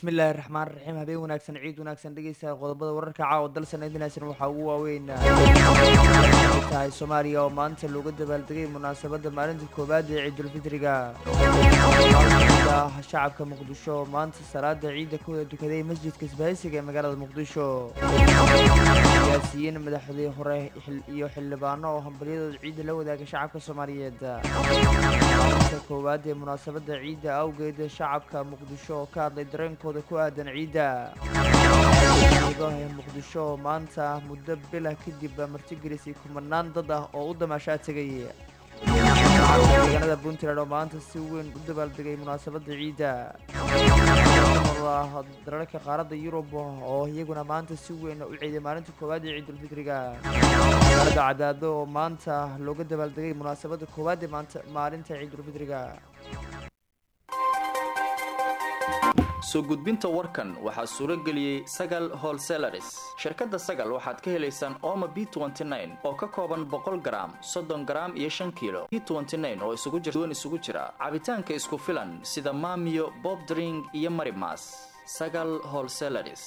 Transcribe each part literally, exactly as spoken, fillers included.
bismillaahi raxmaan raxiim habeen wanaagsan ciid wanaagsan dhegeysta qodobada wararka caawa dal sanadinaysan waxaa ugu waaweyn tahay soomaaliya oo maanta looga dabaaldegay munaasabadda maalinta koowaad ee ciidulfitriga shacabka muqdisho oo maanta salaada ciidda ku wada dukaday masjidka isbahaysiga ee magaalada muqdisho siyaasiyiin madaxdii hore iyo xildhibaano oo hambalyadooda ciidda la wadaaga shacabka soomaaliyeed maalinta koowaad ee munaasabadda ciidda awgeed shacabka muqdisho oo ka hadlay dareenkooda ku aadan ciidda ee muqdisho oo maanta muddo bila kadib martigelisay kumanaan dad ah oo u damaashaa tegay deegaanada puntland oo maanta si weyn u dabaaldegay munaasabadda ciidda dalalka qaaradda yurub oo iyaguna maanta si weyn u ciiday maalinta koowaad ee ciidulfitriga magaalada cadaado oo maanta looga dabaaldegay munaasabadda koowaad ee maanta maalinta ciidulfitriga soo gudbinta warkan waxaa suuro geliyey sagal wholesalers shirkadda sagal waxaad ka helaysaan ooma b oo ka kooban boqol garaam soddon garaam iyo shan kiilo b oo isugu jira doon isugu jira cabitaanka isku filan sida maamiyo bob drink iyo marimas sagal wholesalers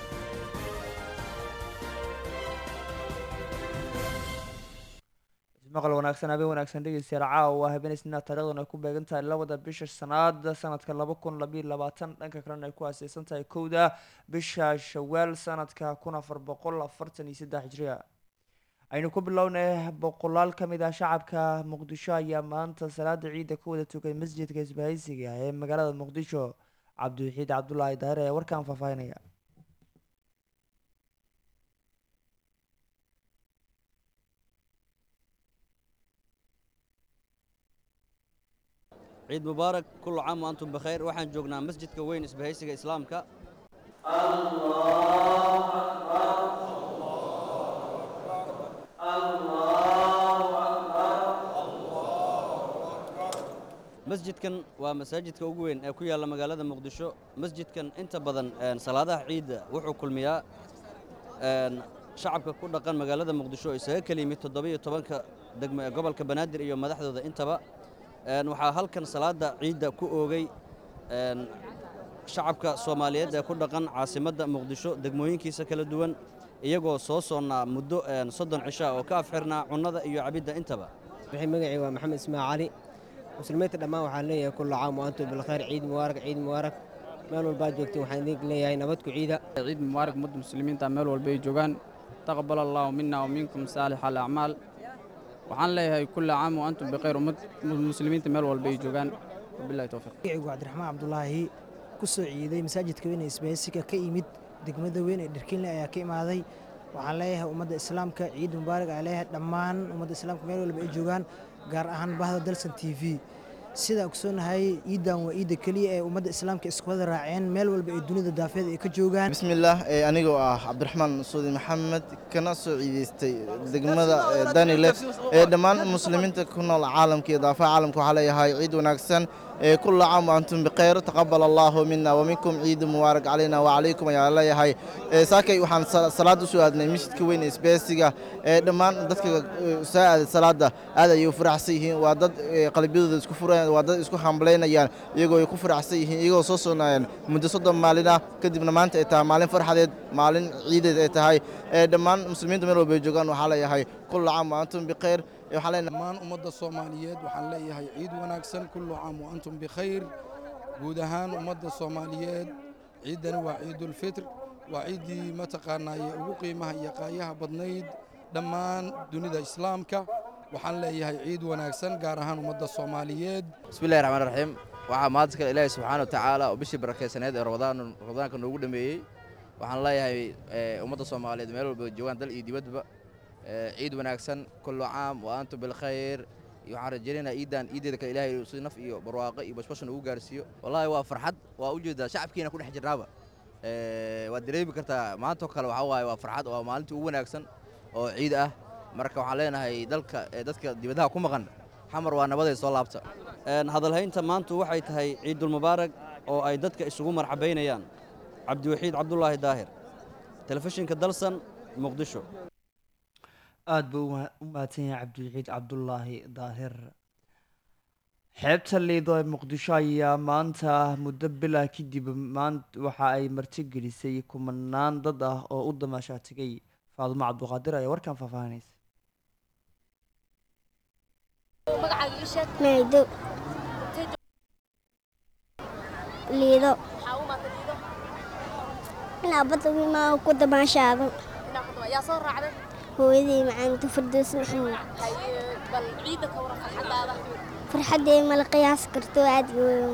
maqal wanaagsan habeen wanaagsan dhegeystayaal caawa waa habeen isniina taariikhdan ay ku beegan tahay labada bisha shanaad sanadka laba kun labiyo labaatan dhanka kalena ay ku aaseysan tahay kowda bisha shawaal sanadka kun afar boqol afartan iyo saddex hijriya aynu ku bilownay boqolaal ka mid ah shacabka muqdisho ayaa maanta salaada ciidda ku wada tukay masjidka isbahaysiga ee magaalada muqdisho cabdiwaxiid cabdulaahi daahir ayaa warkaan faahfaahinaya ciid mubaarak kullu caam wa antum bikhayr waxaan joognaa masjidka weyn isbahaysiga islaamka masjidkan waa masaajidka ugu weyn ee ku yaalla magaalada muqdisho masjidkan inta badan salaadaha ciidda wuxuu kulmiyaa shacabka ku dhaqan magaalada muqdisho isaga kala yimid toddobiyo tobanka degmo ee gobolka banaadir iyo madaxdooda intaba waxaa halkan salaada ciidda ku oogay shacabka soomaaliyeed ee ku dhaqan caasimadda muqdisho degmooyinkiisa kala duwan iyagoo soo soonnaa muddo soddon cishaa oo ka afxirnaa cunnada iyo cabidda intaba magacii waa maxamed ismaal cali muslimiinta dhammaan waxaan leeyahay kullu caam wa antum bilkhayr ciid mubaarak ciid mubaarak meel walbaa joogtiin waxaan idin leeyahay nabad ku ciida ciid mubaarak ummadda muslimiinta meel walba ay joogaan taqabbal allahu minna wa minkum saalix al-acmaal waxaan leeyahay kullu caam wa antum bikhayr ummad muslimiinta meel walba ay joogaan wabillahi tawfiiq magacaygu cabdiraxmaan cabdulaahi ku soo ciiday masaajidka weyn ee isbahaysiga ka yimid degmada weyn ee dherkinle ayaa ka imaaday waxaan leeyahay ummadda islaamka ciid mubaarak ayaa leeyahay dhammaan ummadda islaamka meel walba ay joogaan gaar ahaan bahda dalsan t v sidaa ogsoonahay ciidan waa ciidda keliya ee ummadda islaamka isku wada raaceen meel walba ee dunida daafeed ay ka joogaan bismillaah anigoo ah cabdiraxmaan suudi maxamed kana soo ciidaystay degmada danile ee dhammaan muslimiinta ku nool caalamka iyo daafaha caalamka waxaa leeyahay ciid wanaagsan كل عام وأنتم بخير تقبل الله منا ومنكم عيد مبارك علينا وعليكم يا الله يحيي ساكي وحن صلاة سوادنا مشت كوين إسبيسيجا دمان دتك ساعة صلاة هذا يفرح سيه وضد قلبي ضد كفر وضد إسكو حملين يعني يجو يكفر عسيه يجو صوصنا يعني مدرسة مالنا كدبنا مانت إتا مالين فرحة مالين عيد إتا هاي دمان مسلمين تمروا بيجوجان وحلا يحيي كل عام وأنتم بخير dhammaan ummadda soomaaliyeed waxaan leeyahay ciid wanaagsan kullu caam wa antum bikhayr guud ahaan ummadda soomaaliyeed ciiddani waa ciidulfitr waa ciiddii mataqaanaaye ugu qiimaha iyo qaayaha badnayd dhammaan dunida islaamka waxaan leeyahay ciid wanaagsan gaar ahaan ummadda soomaaliyeed bismillahi raxmaan raxiim waxaa maanta kale ilaahay subxaana wa tacaala oo bishii barakaysaneed ee ramadaan ramadaanka noogu dhameeyey waxaan leeyahay ummadda soomaaliyeed meel walba joogaan dal iyo dibadba ciid wanaagsan kullu caam wa antum bilkhayr waxaan rajaynaynaa ciidan ciideeda kale ilaahay si naf iyo barwaaqo iyo bashbashan ugu gaarsiiyo wallaahi waa farxad waa u jeedaa shacabkiina ku dhex jirnaaba waad dareemi kartaa maantoo kale waxaa waaye waa farxad waa maalintii ugu wanaagsan oo ciid ah marka waxaan leenahay dalka dadka dibadaha ku maqan xamar waa nabaday soo laabta hadalhaynta maantu waxay tahay ciidul mubaarak oo ay dadka isugu marxabaynayaan cabdiwaxiid cabdulaahi daahir telefishinka dalsan muqdisho aada buu u mahadsan yahay cabdiwaxiid cabdulaahi daahir xeebta liido ee muqdisho ayaa maanta muddo bilaa kadib maanta waxa ay martigelisay kumanaan dad ah oo u damaashaa tegay. faadumo cabduqaadir ayaa warkan faahfaahinaysa. Liido liido inaa badda wiimaa ku damaashaado yaa soo raacday hooyadii macaanta Firdaws Maxamed. bal ciida ka waran farxadaada farxadee ma la qiyaas karto aad weyn.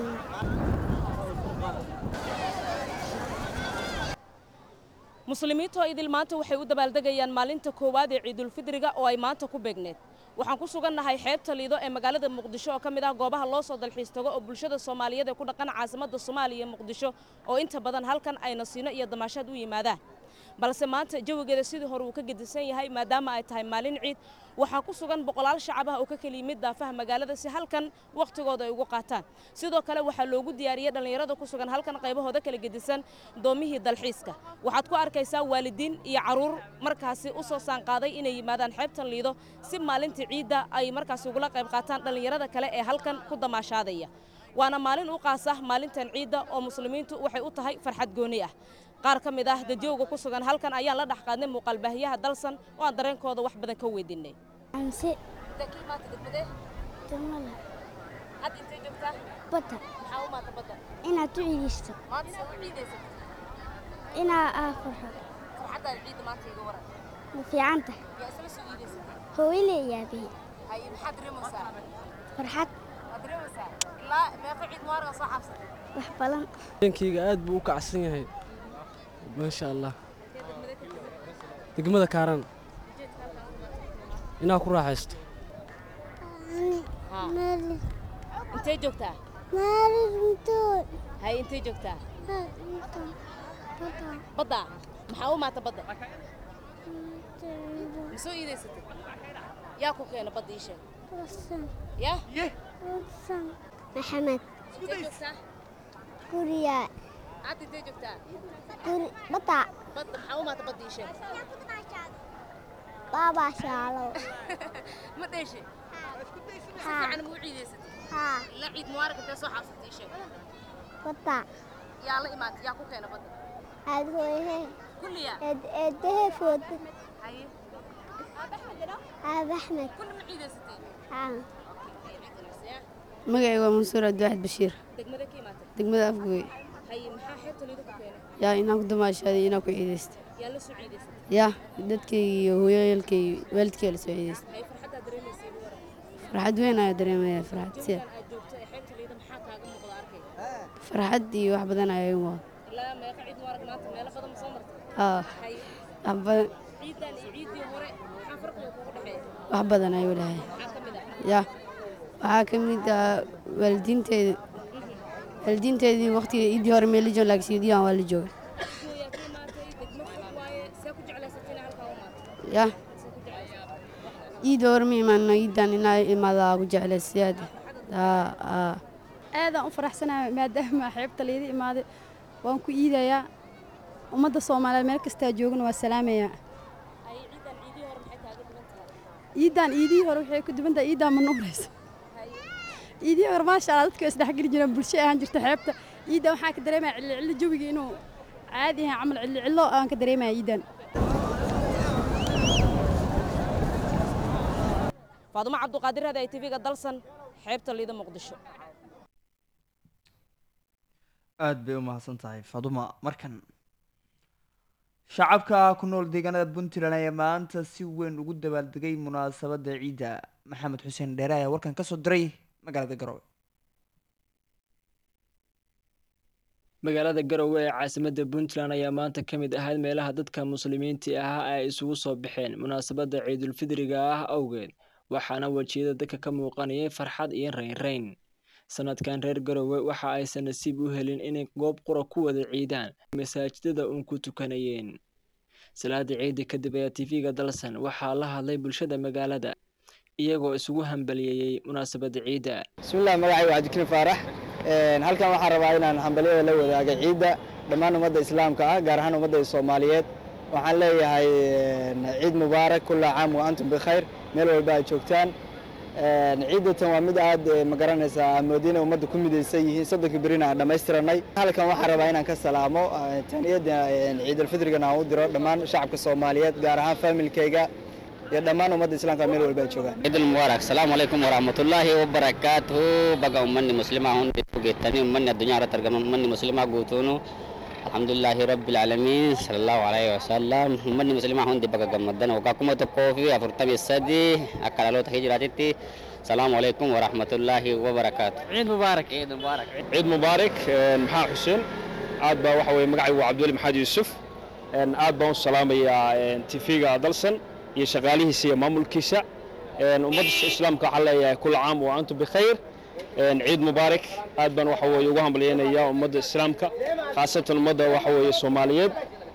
muslimiintu idil maanta waxay u dabaaldegayaan maalinta koowaad ee ciidul fidriga oo ay maanta ku beegneed. waxaan ku sugannahay xeebta liido ee magaalada muqdisho oo ka mid ah goobaha loo soo dalxiis tago oo bulshada Soomaaliyeed ee ku dhaqan caasimadda Soomaaliya muqdisho oo inta badan halkan ay nasiino iyo damaashaad u yimaadaan. balse maanta jawigeeda sidii hore uu ka gedisan yahay maadaama ay tahay maalin ciid. waxaa ku sugan boqolaal shacab ah oo ka kala yimid daafaha magaalada si halkan waqtigooda ay ugu qaataan. sidoo kale waxaa loogu diyaariyay dhalinyarada ku sugan halkan qaybahooda kala gedisan doomihii dalxiiska. waxaad ku arkaysaa waalidiin iyo caruur markaasi u soo saanqaaday inay yimaadaan xeebtan liido si maalintii ciidda ay markaasi ugula qayb qaataan dhalinyarada kale ee halkan ku damaashaadaya. waana maalin u qaas ah maalintan ciidda oo muslimiintu waxay u tahay farxad gooni ah. qaar ka mid ah dadjooga ku sugan halkan ayaa la dhaxqaadnay muuqaal baahiyaha dalsan oo aan dareenkooda wax badan ka weydiinay. Amsi dakiimaad degmade tamala had intee joogtaa badda maxaa u maata badda inaad u ciidaysto maanta soo u ciidaysa inaa aa farxo farxadda ciidda maanta iga waran ma fiican tahay yaa isla soo ciidaysa hooyadii yaabay hay maxaad dareemaysaa farxad waad dareemaysaa ilaa meeqa ciid mubaaraka soo xabsatay wax badan denkayga aad buu u kacsan yahay maasha allah degmada Kaaran inaa ku raaxaysto intee joogtaa maalintood hay intee joogtaa badda maxaa u maata badda ma soo iidaysatay yaa ku keena badda ii sheeg yaa maxamed intee joogtaa guriga aad intee joogtaa guri badda badda maxaa u maata badda ii sheeg baba shaalo ma dheeshe haa fiican ma u ciidaysatay haa la ciid mubaaraka intee soo xabsatay ii sheeg badda yaa la imaatay yaa ku keena badda aad hooyahee kulliya eed eedahee fooda haye aab axmed kulli ma ciidaysatay haa magacayga waa Mansuur Abdi Bashiir degmada ka imaatay degmada Afgoy haye maxaa xeebta liido ku keenay yaa inaan ku damaashaaday inaan ku ciidaysto yaa la soo ciidaysatay yaa dadkayga iyo hooyooyinkay waalidkay la soo ciidaystay haye farxadda dareemaysa igu waran farxad weyn ayaa dareemaya farxad si aad joogto ee xeebta liido maxaa kaaga muuqda arkay farxad iyo wax badan ayaa igu muuqda ilaa meeqa ciid mubaaraka maanta meelo badan ma soo martay haa haye wax badan ciidan iyo ciidii hore maxaa farqiga kugu dhaxeeya wax badan ayuu leeyahay maxaa ka mid ah yaa waxaa ka mid ah waalidiinteeda waalidiinteedii waqtiga iidii hore meel la joogo laakiin siidiyaan waa la jooga yaa iidii hore ma imaano iidan inaa imaadaa ku jeclaysiyaad aadaan u faraxsanahay maadaama xeebta liida imaaday waan ku iidayaa ummadda Soomaaliyeed meel kasta joogana waa salaamayaa iidan iidii hore waxay ku duwan tahay iidan ma nuurayso iidii hore maasha Allah dadka is dhaxgeli jireen bulsho ahaan jirta xeebta iidan waxaa ka dareemayaa cilli cilli jawiga inuu caadi yahay camal cilli cillo aan ka dareemayaa iidan faadumo cabduqaadir hada ay tvga dalsan xeebta liida muqdisho aad bay u mahadsan tahay faadumo. markan shacabka ku nool deegaanada Puntland ayaa maanta si weyn ugu dabaaldegay munaasabadda ciidda. maxamed xuseen dheere ayaa warkan ka soo diray magaalada Garowe. magaalada Garowe ee caasimadda Puntland ayaa maanta ka mid ahayd meelaha dadka muslimiinta ah ay isugu soo baxeen munaasabadda ciidul fidriga ah awgeed, waxaana wajiyada dadka ka muuqanayay farxad iyo reyn-reyn. sanadkan reer Garowe waxa aysan nasiib u helin inay goob qura ku wada ciidaan, masaajidada uun ku tukanayeen. salaada ciidda kadib ayaa tvga dalsan waxaa la hadlay bulshada magaalada iyagoo isugu hambalyeeyay munaasabadda ciidda. bismillaah magacayga waa Cabdikariim Faarax. halkan waxaan rabaa inaan hambalyada la wadaago ciidda dhammaan ummadda islaamka ah gaar ahaan ummadda Soomaaliyeed. waxaan leeyahay ciid mubaarak kullu caam wa antum bikhayr meel walba ay joogtaan. ciidatan waa mid aad ma garanaysaa moodina ummadda ku midaysan yihiin soddonkii berina aan dhammaystiranay halkan waxaan rabaa inaan ka salaamo taniyada ciidulfidrigana aan u diro dhammaan shacabka soomaaliyeed gaar ahaan faamilkayga iyo dhammaan ummadda islaamka meel walba ay joogaan ciidul mubaarak salaamu calaykum waraxmatullaahi wabarakaatuhu baga ummanni muslimaa hundi fogeetanii ummanni addunyaa irratti argaman ummanni muslimaa guutuunu alxamdulillaahi rabbil aalamiin sala allahu calayhi wasalam ummanni muslimaa hundi baga gammadan waggaa kuma tokkoo fi afurtamii sadii akka dhaloota hijiraatitti salaamu calaykum waraxmatullaahi wabarakaatu ciid mubaarak ciid mubaarak ciid mubaarak maxaa xuseen aad baa waxa weeye magacaygu waa cabdiweli maxamed yuusuf aad baan u salaamayaa tifiga dalsan iyo shaqaalihiisa iyo maamulkiisa ummadda islaamka waxaa leeyahay kula caam wa antum bikhayr ciid mubaarak aad baan waxa weeye ugu hambalyaynayaa ummadda islaamka khaasatan ummadda waxa weeye soomaaliyeed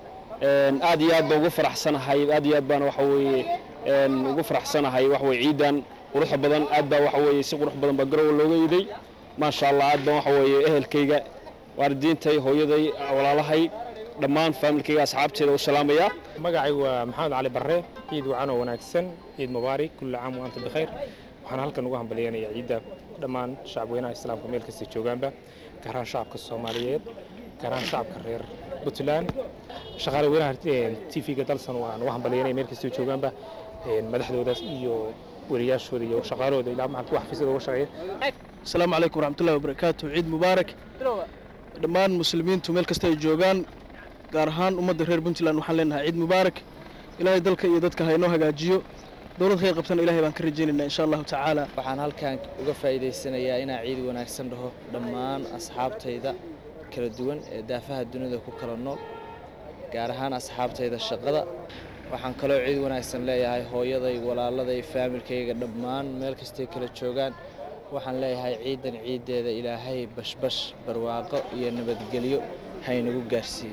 aad iyo aad baan ugu faraxsanahay aad iyo aad baan waxa weeye ugu faraxsanahay waxa weeye ciidan quruxda badan aad baa waxa weeye si qurux badan baa garow looga iiday maasha allah aad baan waxa weeye ehelkayga waalidiintay hooyaday walaalahay dhammaan faamilkayga asxaabteeda u salaamaya magacaygu waa maxamed cali barre ciid wacan oo wanaagsan ciid mubaarak kulli caam wa antum bikhayr waxaan halkan ugu hambalyaynayaa ciidda dhammaan shacabweynaha islaamka meel kasta joogaanba gaar ahaan shacabka soomaaliyeed gaar ahaan shacabka reer puntland shaqaale weynaha tv-ga dalsan waan ugu hambalyaynaya meel kasta joogaanba madaxdooda iyo wariyaashooda iyo shaqaalahooda ilaa maxaa wax fiisada uga shaqeeya asalaamu calaykum waraxmatullahi wabarakaatu ciid mubaarak dhammaan muslimiintu meel kasta ay joogaan gaar ahaan ummadda reer puntland waxaan leenahay ciid mubaarak ilaahay dalka iyo dadka ha inoo hagaajiyo dowlad khayr qabtana ilaahay baan ka rajaynaynaa insha allahu tacaala waxaan halkan uga faa'iidaysanayaa inaan ciid wanaagsan dhaho dhammaan asxaabtayda kala duwan ee daafaha dunida ku kala nool gaar ahaan asxaabtayda shaqada waxaan kaloo ciid wanaagsan leeyahay hooyaday walaaladay faamilkayga dhammaan meel kastay kala joogaan waxaan leeyahay ciidan ciideeda ilaahay bashbash barwaaqo iyo nabadgelyo haynagu gaarsiiyo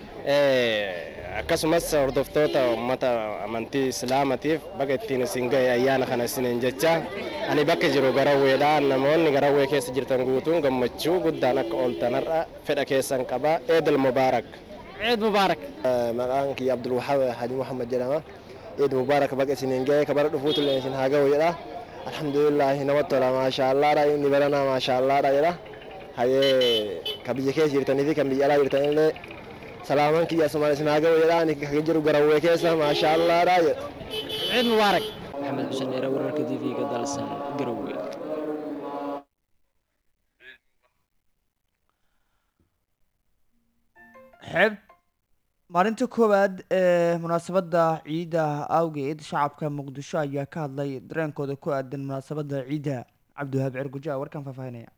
akkasumas hordoftoota uummata amantii islaamatiif bakka ittiin isin ga'e ayyaana kana isiniin jecha ani bakka jiru garawweedha namoonni garawwee keessa jirtan guutuun gammachuu guddaan akka ooltanarra fedha keessan qaba eedal mubaarak ciid mubaarak maqaan kiyya abdulwahaab hadi muhammad jedhama ciid mubaarak bakka isiniin ga'e kabara dhufuutu leen isin haa ga'uuyedha alhamdulillahi nama tola maasha allaadha inni baranaa maasha allaadha jedha hayee ka biyya keessa jirtanii fi kan biyya alaa jirtan illee salaaman kiyya somaali isin haa ga'uuyedha ani kaga jiru garawwee keessa maasha allaadha jedha ciid mubaarak maxamed xuseen dheere wararka tv-ga dalsan garowe xeeb maalinta koowaad ee munaasabadda ciidda awgeed shacabka muqdisho ayaa ka hadlay dareenkooda ku aadan munaasabadda ciidda cabdiwahaab cirguja warkan faahfaahinaya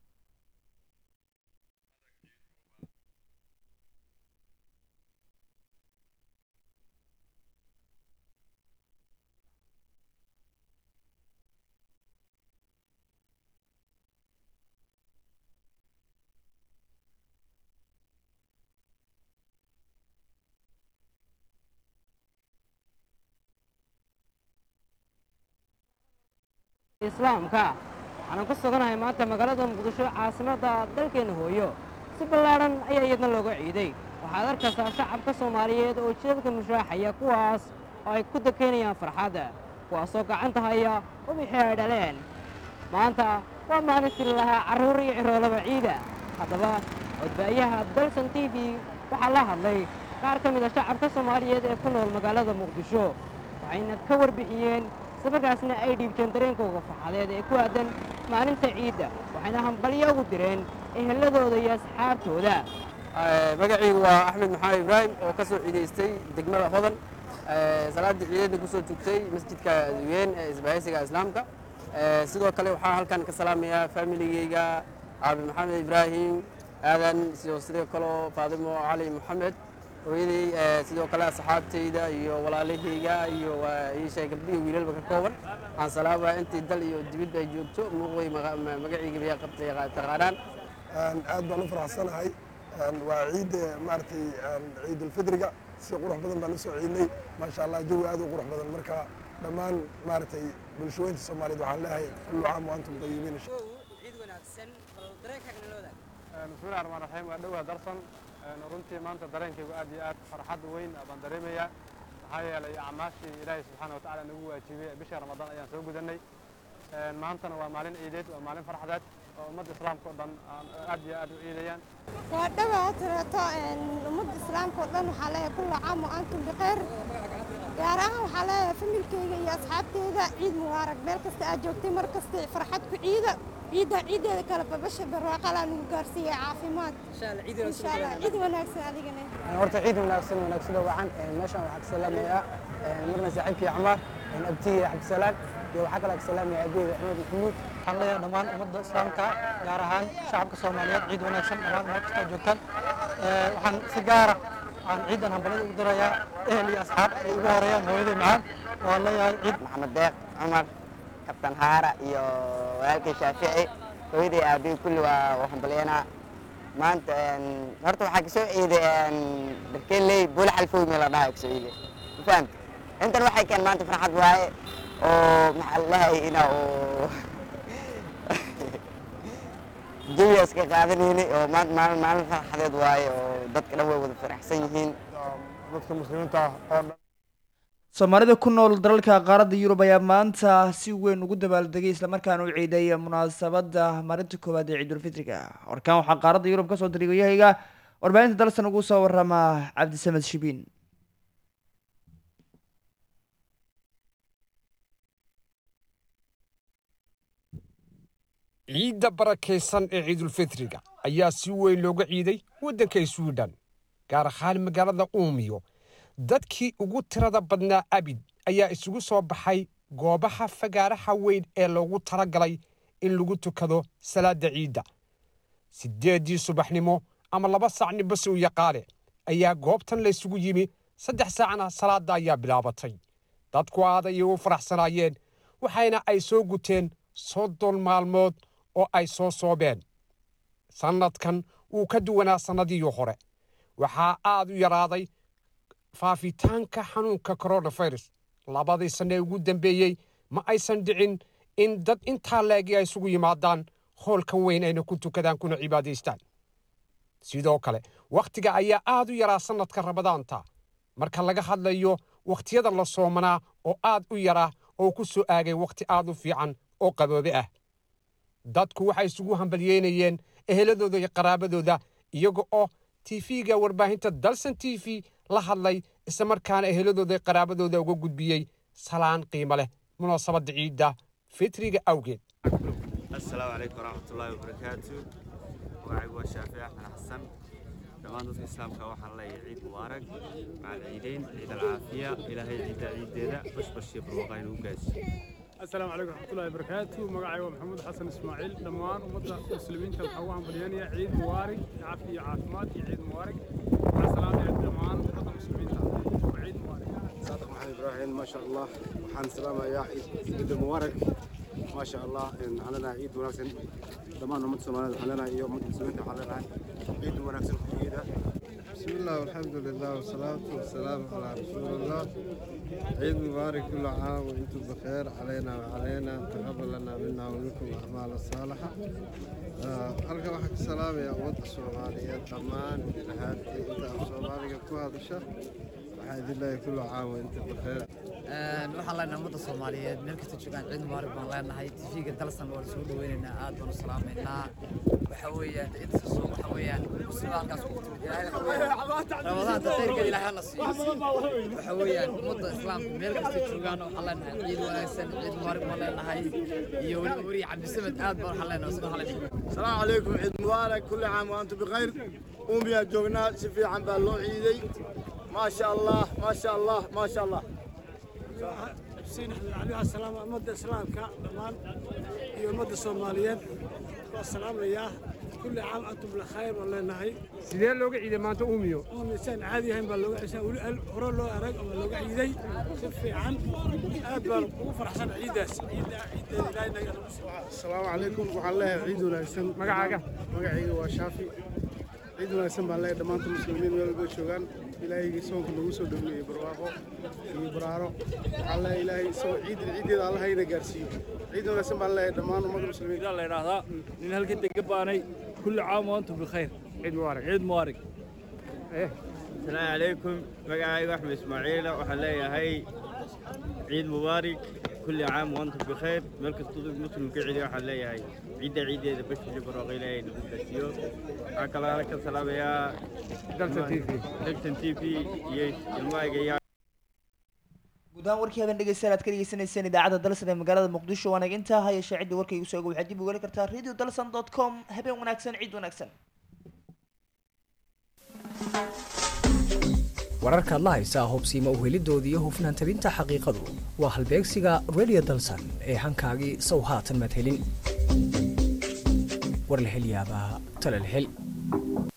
islaamka waxaan ku suganahay maanta magaalada muqdisho caasimadda dalkeena hooyo si ballaaran ayaa iyadna looga ciiday waxaad arkaysaa shacabka soomaaliyeed oo jidadka mushaaxaya kuwaas oo ay ku dakeynayaan farxadda kuwaasoo gacanta haya ubixii ay dhaleen maanta waa maalintii lahaa carruur iyo ciroolaba ciida haddaba codbaayaha dalsan t v waxaa la hadlay qaar ka mid a shacabka soomaaliyeed ee ku nool magaalada muqdisho waxayna ka warbixiyeen sabarkaasna ay dhiibteen dareenkooga farxadeed ee ku aadan maalinta ciidda waxayna hambalyo ugu direen eheladooda iyo asxaabtooda magacaygu waa axmed maxamed ibraahim oo ka soo ciidaystay degmada hodan salaaddii ciideedna ku soo tugtay masjidka weyn ee isbahaysiga islaamka sidoo kale waxaa halkan ka salaamayaa faamiligeyga caabi maxamed ibraahim aadan sidoo sidoo kaleo faadimo cali maxamed hooyaday sidoo kale asxaabtayda iyo walaalahayga iyo iishay gabdhihi wiilalba ka kooban waxaan salaamaya intii dal iyo dibadba ay joogto muuqday magacayga biyaa qabtay taqaanaan aad baan u faraxsanahay waa ciid maaragtay ciidulfidriga si qurux badan baan u soo ciidnay maasha allah jawi aad u qurux badan marka dhammaan maaragtay bulshooyinta soomaaliyeed waxaan leeyahay kullu caam wa antum tayibiin ciid wanaagsan bal dareenkaaga nalooda bismillahi raxmaan raxiim waa dhowaa darsan runtii maanta dareenkaygu aad iyo aad farxad weyn baan dareemayaa maxaa yeelay acmaashii ilaahay subxaana wa tacaala nagu waajibiyey bisha ramadaan ayaan soo gudannay maantana waa maalin ciideed waa maalin farxadeed oo ummadda islaamka oo dhan aad iyo aad u ciidayaan waa dhawaa tirato ummadda islaamka oo dhan waxaa leeyahay kulla caam wa antum bikhayr gaar ahaan waxaa leeyahay familkayga iyo asxaabteyda ciid mubaarak meel kasta aad joogtay mar kasta farxad ku ciida ciidda ciideeda kale babasha barwaaqalaa lagu gaarsiiyey caafimaad insha allah ciid wanaagsan adigana horta ciid wanaagsan wanaagsida wacan meeshaan waxaa ka salaamayaa marna saaxiibkii camaar abtiga cabdisalaan iyo waxaa kale ka salaamaya abeega axmed maxamuud waxaan leeyahay dhammaan ummadda islaamka gaar ahaan shacabka soomaaliyeed ciid wanaagsan dhammaan meel kasta joogtaan waxaan si gaara aan ciidan hambalada ugu dirayaa ehel iyo asxaab ay ugu horeeyaan hooyaday macaan waan leeyahay ciid maxamed deeq cumar kabtan haara iyo walaalkay shaafici hooyaday aabihi kulli waa hambalyeynaa maanta horta waxaa kasoo ciiday darkeeley buula xalfow meel la dhahaa kasoo ciiday ma fahamta intan waxay keen maanta farxad waaye oo maxaa ladahay ina oo jawiga iska qaadanayni oo maanta maalin maalin farxadeed waaye oo dadka dhan way wada faraxsan yihiin dadka muslimiinta oo dhan soomaalida ku nool dalalka qaaradda yurub ayaa maanta si weyn ugu dabaaldegay islamarkaana u ciiday munaasabadda maalinta koowaad ee ciidulfitriga warkaan waxaa qaaradda yurub kasoo diray waryahayga warbaahinta dalsan ugu soo warama cabdisamed shibiin ciidda barakaysan ee ciidulfitriga ayaa si weyn looga ciiday waddanka swidhan gaar ahaan magaalada uumiyo dadkii ugu tirada badnaa abid ayaa isugu soo baxay goobaha fagaaraha weyn ee loogu talagalay in lagu tukado salaada ciidda siddeeddii subaxnimo ama laba saacnimo si u yaqaane ayaa goobtan laysugu yimi saddex saacna salaadda ayaa bilaabatay dadku aad ayay u faraxsanaayeen waxayna ay soo guteen soddon maalmood oo ay soo soobeen sannadkan wuu ka duwanaa sannadihii hore waxaa aad u yaraaday faafitaanka xanuunka coronavirus labadii sanne ee ugu dambeeyey ma aysan dhicin in dad intaa leegi ay isugu yimaadaan hoolka weyn ayna ku tukadaan kuna cibaadaystaan sidoo kale wakhtiga ayaa aad u yaraa sannadka ramadaanta marka laga hadlayo wakhtiyada la soomanaa oo aad u yaraa oo ku soo aagay wakhti aad u fiican oo qaboobe ah dadku waxay isugu hambalyeynayeen eheladooda iyo qaraabadooda iyaga oo tv-ga warbaahinta dalsan t v la hadlay isla markaana eheladooda iyo qaraabadooda uga gudbiyey salaan qiimo leh munaasabadda ciidda fitriga awgeed السلام عليكم ورحمة الله وبركاته وعيب الشافعي أحمد حسن دمان ضد الإسلام كواحد الله عيد مبارك مع العيدين عيد العافية إلى هي عيد عيد دينا بش بش يبروغين وقاس السلام عليكم ورحمة الله وبركاته مقعي محمد حسن إسماعيل دمان ومضى المسلمين تلحوهم بليانية عيد مبارك عافية عافمات عيد مبارك مع السلامة يا دمان ومضى المسلمين عيد مبارك صادق محمد إبراهيم ما شاء الله وحان سلامة يا عيد مبارك ما شاء الله إن علينا عيد وناسن دمان ومد سمانا علينا يوم مد سمينا علينا عيد وناسن عيدة بسم الله والحمد لله والصلاة والسلام على رسول الله عيد مبارك كل عام وانتم بخير علينا وعلينا تقبل لنا منا ومنكم أعمال الصالحة ألقى واحد السلام يا أمد الصومالية دمان إلى هذه أنت الصومالية كل هذا الشهر وحيد الله كل عام وانتم بخير waxaan leenahay ummadda Soomaaliyeed meel kasta joogaan ciid mubaarak baan leenahay TV-ga dalsan waa soo dhaweynaynaa aad baan u salaameynaa waxa weeyaan inta soo waxa weeyaan muslimaankaas ku timid ilaahay Ramadaan dadka ilaahay la siiyo waxa weeyaan ummadda islaamka meel kasta joogaan waxaan leenahay ciid wanaagsan ciid mubaarak baan leenahay iyo wali wari Cabdisamed aad baan waxaan leenahay sidoo kale السلام عليكم عيد مبارك كل عام وانتم بخير قوم يا جوجنا شفي عن بالو عيدي ما شاء الله ما شاء الله ما شاء الله حسين أحمد عليه السلام مدة إسلام كمان يوم مدة الصوماليين والسلام إياه كل عام أنتم بالخير والله نهي سيدين لوجع إذا ما تقوميو إنسان عادي هم باللوجع إنسان ورا لو أرق باللوجع عيدي شفي عن أدبر وفرح سنة عيداس عيد عيد لا السلام عليكم وعلى عيد وناسن مقعقة مقعقة وشافي عيد وناسن بالله دمان المسلمين ويلقوا شوغان إلهي سوق نوسو دمي برواقو في برارو على إلهي سو عيد العيد الله هيدا جارسي عيد وناسن بالله دمان ومد المسلمين الله يرضى إن هالكنت قباني كل عام وأنتم بخير عيد مبارك عيد مبارك إيه السلام عليكم مقعي أحمد إسماعيل وحلايا هاي عيد مبارك كل عام وأنتم بخير ملك الصدق مسلم كعلي واحد لا يهاي عيد عيد هذا بس في براغي لا ينقدسيو أكلا لك السلام يا دلسن تي في دلسن تي في يس الماء جاي gudahaan warkii habeen dhegeystayaal aad ka dhegeysaneyseen idaacadda dalsan ee magaalada muqdisho waana intaa haya shaacidda warkaygu soo ogow waxaad dib ugali kartaa radio dalsan dot com habeen wanaagsan ciid wanaagsan wararkaad la haysaa hubsiima uhelidoodii iyo hufnaan tabinta xaqiiqadu waa halbeegsiga radio dalsan ee hankaagii sow haatan maad helin war la hel yaabaa tala la hel